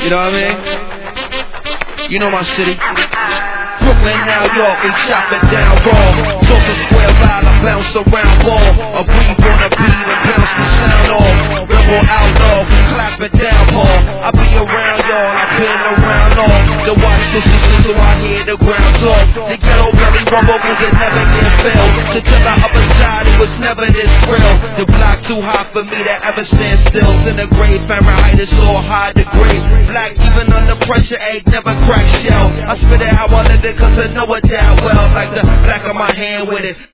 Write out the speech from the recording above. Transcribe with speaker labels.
Speaker 1: You know what I mean? You know my city. Brooklyn, New York, we chop it down raw. Tulsa Square Mile, I bounce around ball. A breathe on a beat and bounce the sound off. Rebel outlaw, we clap it down, Paul. I be around y'all, I been around all. The watch so I hear the ground talk. The ghetto belly rumble cause it never get filled. To tell the upper side it was never this real. The block too hot for me to ever stand still. Centigrade, Fahrenheit is so high degree. Black even under pressure, egg never crack shell. I spit it how I live it cause I know it that well. Like the back of my hand with it.